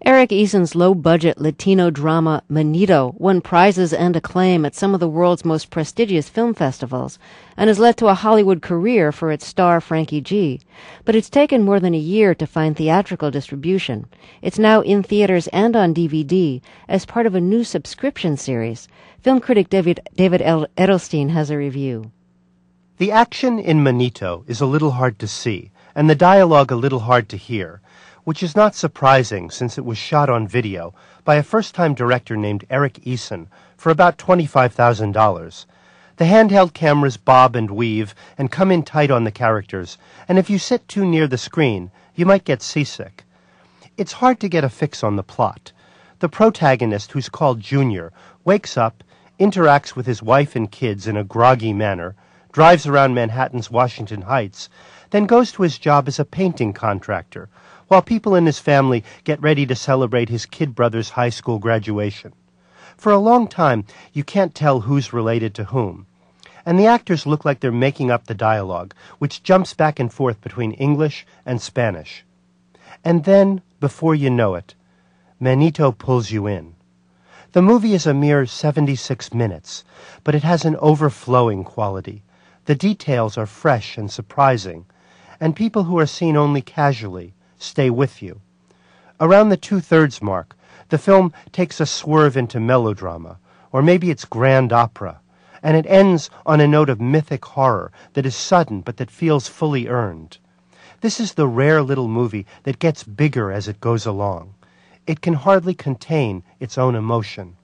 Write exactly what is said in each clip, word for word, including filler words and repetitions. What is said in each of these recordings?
Eric Eason's low-budget Latino drama Manito won prizes and acclaim at some of the world's most prestigious film festivals and has led to a Hollywood career for its star Frankie G. But it's taken more than a year to find theatrical distribution. It's now in theaters and on D V D as part of a new subscription series. Film critic David, David Edelstein has a review. The action in Manito is a little hard to see, and the dialogue a little hard to hear, which is not surprising since it was shot on video by a first-time director named Eric Eason for about twenty-five thousand dollars. The handheld cameras bob and weave and come in tight on the characters, and if you sit too near the screen, you might get seasick. It's hard to get a fix on the plot. The protagonist, who's called Junior, wakes up, interacts with his wife and kids in a groggy manner, drives around Manhattan's Washington Heights, then goes to his job as a painting contractor, while people in his family get ready to celebrate his kid brother's high school graduation. For a long time, you can't tell who's related to whom. And the actors look like they're making up the dialogue, which jumps back and forth between English and Spanish. And then, before you know it, Manito pulls you in. The movie is a mere seventy-six minutes, but it has an overflowing quality. The details are fresh and surprising, and people who are seen only casually stay with you. Around the two-thirds mark, the film takes a swerve into melodrama, or maybe it's grand opera, and it ends on a note of mythic horror that is sudden but that feels fully earned. This is the rare little movie that gets bigger as it goes along. It can hardly contain its own emotion.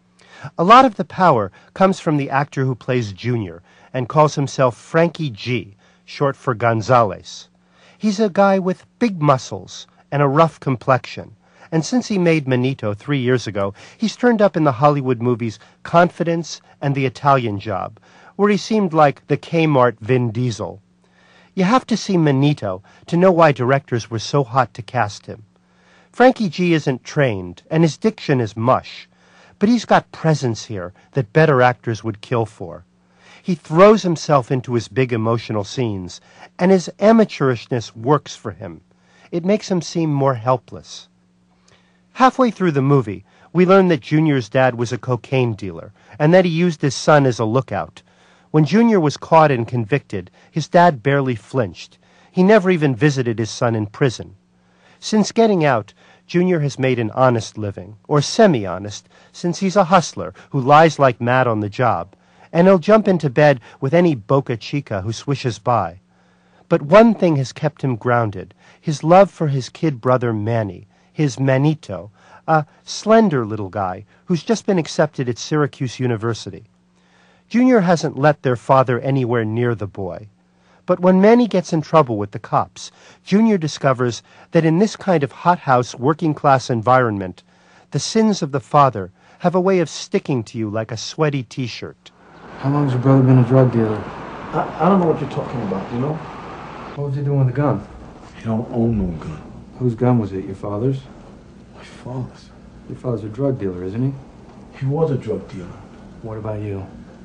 A lot of the power comes from the actor who plays Junior and calls himself Frankie G, short for Gonzalez. He's a guy with big muscles and a rough complexion, and since he made Manito three years ago, he's turned up in the Hollywood movies Confidence and The Italian Job, where he seemed like the Kmart Vin Diesel. You have to see Manito to know why directors were so hot to cast him. Frankie G isn't trained, and his diction is mush, but he's got presence here that better actors would kill for. He throws himself into his big emotional scenes, and his amateurishness works for him. It makes him seem more helpless. Halfway through the movie, we learn that Junior's dad was a cocaine dealer, and that he used his son as a lookout. When Junior was caught and convicted, his dad barely flinched. He never even visited his son in prison. Since getting out, Junior has made an honest living, or semi-honest, since he's a hustler who lies like mad on the job, and he'll jump into bed with any Boca Chica who swishes by. But one thing has kept him grounded, his love for his kid brother Manny, his Manito, a slender little guy who's just been accepted at Syracuse University. Junior hasn't let their father anywhere near the boy. But when Manny gets in trouble with the cops, Junior discovers that in this kind of hothouse working-class environment, the sins of the father have a way of sticking to you like a sweaty T-shirt. How long has your brother been a drug dealer? I, I don't know what you're talking about, you know? What was he doing with the gun? He don't own no gun. Whose gun was it? Your father's? My father's. Your father's a drug dealer, isn't he? He was a drug dealer. What about you?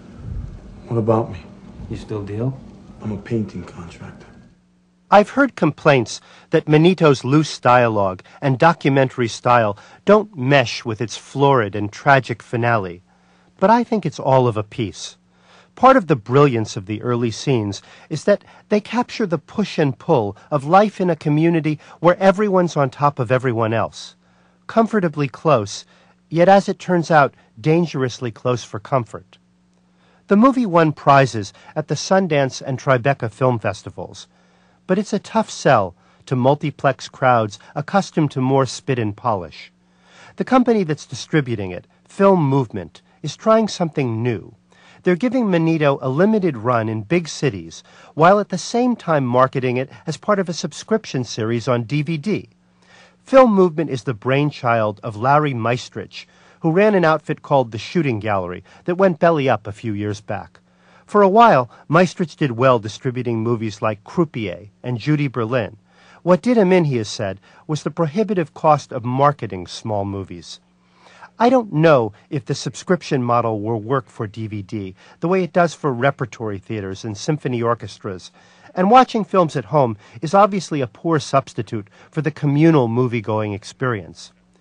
What about me? You still deal? I'm a painting contractor. I've heard complaints that Manito's loose dialogue and documentary style don't mesh with its florid and tragic finale, but I think it's all of a piece. Part of the brilliance of the early scenes is that they capture the push and pull of life in a community where everyone's on top of everyone else. Comfortably close, yet as it turns out, dangerously close for comfort. The movie won prizes at the Sundance and Tribeca film festivals, but it's a tough sell to multiplex crowds accustomed to more spit and polish. The company that's distributing it, Film Movement, is trying something new. They're giving Manito a limited run in big cities, while at the same time marketing it as part of a subscription series on D V D. Film Movement is the brainchild of Larry Meistrich, who ran an outfit called The Shooting Gallery that went belly up a few years back. For a while, Meistrich did well distributing movies like Croupier and Judy Berlin. What did him in, he has said, was the prohibitive cost of marketing small movies. I don't know if the subscription model will work for D V D the way it does for repertory theaters and symphony orchestras, and watching films at home is obviously a poor substitute for the communal movie-going experience.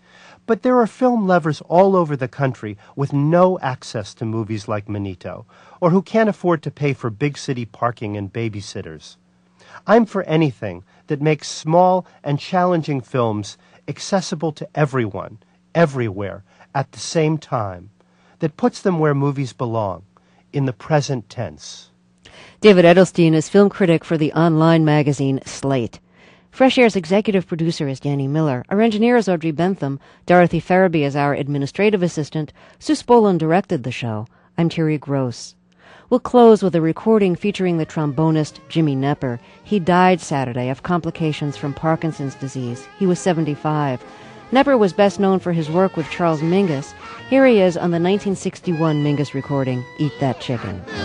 But there are film lovers all over the country with no access to movies like Manito, or who can't afford to pay for big city parking and babysitters. I'm for anything that makes small and challenging films accessible to everyone, everywhere, at the same time, that puts them where movies belong, in the present tense. David Edelstein is film critic for the online magazine Slate. Fresh Air's executive producer is Danny Miller. Our engineer is Audrey Bentham. Dorothy Farabee is our administrative assistant. Sue Spolin directed the show. I'm Terry Gross. We'll close with a recording featuring the trombonist Jimmy Knepper. He died Saturday of complications from Parkinson's disease. He was seventy-five. Knepper was best known for his work with Charles Mingus. Here he is on the nineteen sixty-one Mingus recording, Eat That Chicken.